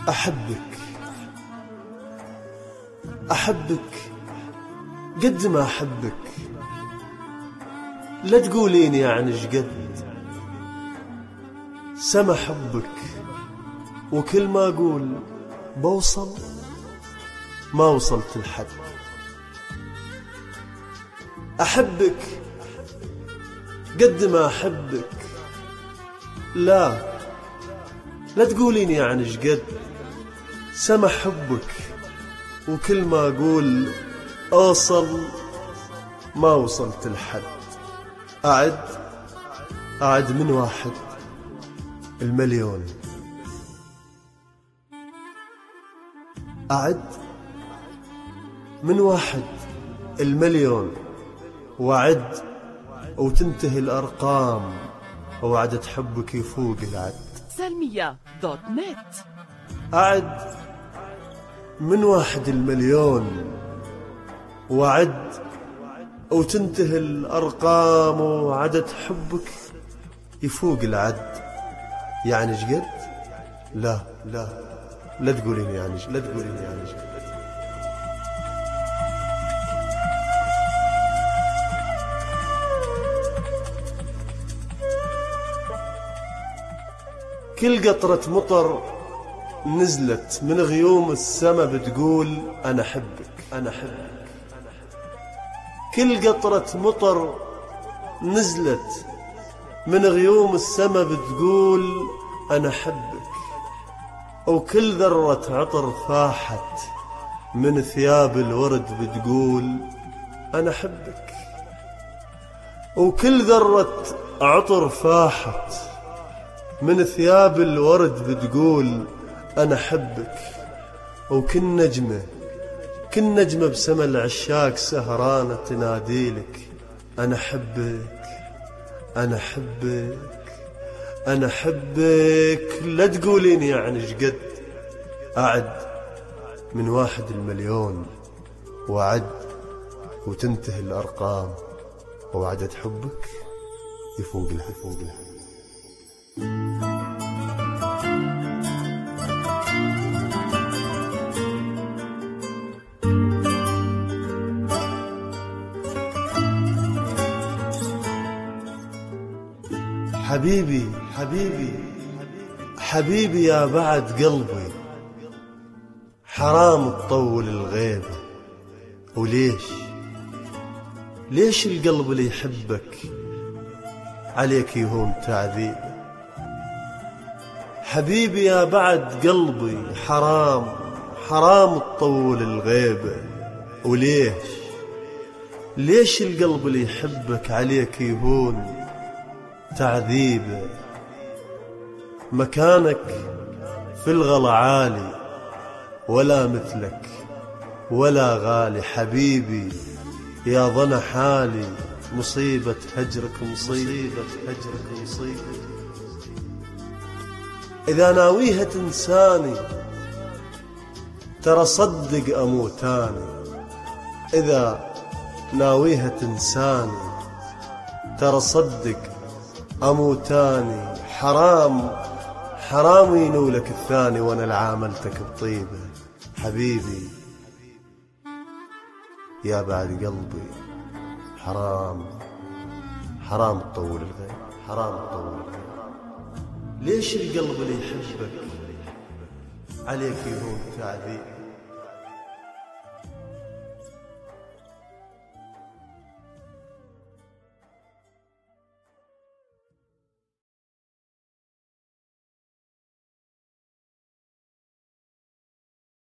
أحبك أحبك قد ما أحبك، لا تقولين يعني شقد سما حبك، وكل ما أقول بوصل ما وصلت الحد. أحبك قد ما أحبك، لا تقولين يعني شقد سما حبك، وكل ما أقول أوصل ما وصلت الحد. أعد من 1 المليون، أعد من 1 المليون، وأعد وتنتهي الأرقام، وعدد حبك يفوق العد. سلمية.net. أعد من 1 المليون، وأعد وتنتهي الأرقام، وعدد حبك يفوق العد. يعني شقد؟ لا تقولين يعني شقد، لا تقولين يعني شقد. كل قطرة مطر نزلت من غيوم السما بتقول أنا أحبك أنا أحبك. كل قطرة مطر نزلت من غيوم السما بتقول أنا أحبك، وكل ذرة عطر فاحت من ثياب الورد بتقول أنا أحبك، وكل ذرة عطر فاحت من ثياب الورد بتقول أنا أحبك، وكل نجمة بسما العشاق سهرانة تناديلك أنا أحبك أنا أحبك أنا أحبك. لا تقولين يعني شقد. أعد من 1 المليون، وأعد وتنتهي الأرقام، وعدد حبك يفوق الحد. حبيبي حبيبي حبيبي يا بعد قلبي، حرام تطول الغيبة. وليش القلب اللي يحبك عليك يهون تعذيبه؟ حبيبي يا بعد قلبي، حرام تطول الغيبة. وليش القلب اللي يحبك عليك يهون تعذيبه؟ مكانك في الغلا عالي، ولا مثلك ولا غالي. حبيبي يا ظن حالي، مصيبة هجرك مصيبة. إذا ناويها تنساني ترى صدق أموتاني. إذا ناويها تنساني ترى صدق أموتاني. حرام ينولك الثاني وأنا لعاملتك بطيبة. حبيبي يا بعد قلبي، حرام تطول الغيب. ليش القلب اللي يحبك عليك يهون تعذيب؟